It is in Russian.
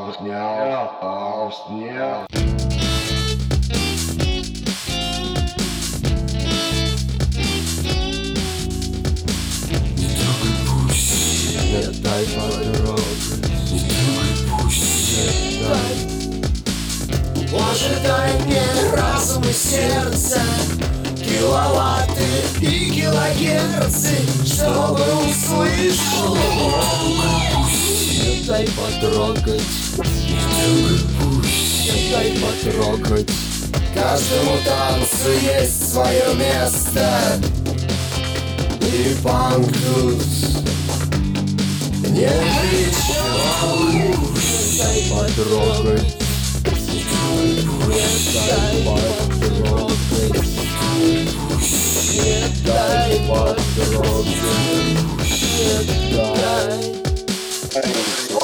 дай потрогать, не трогай, пусть не дай. Боже, дай мне разум и сердце, киловатты и килогерцы, чтобы услышать. Не дай потрогать, не трогай, пусть не дай потрогать. Каждому танцу есть свое место, и панк-блюз не кричу. Дай потрогать, не дай потрогать, не дай потрогать, не дай.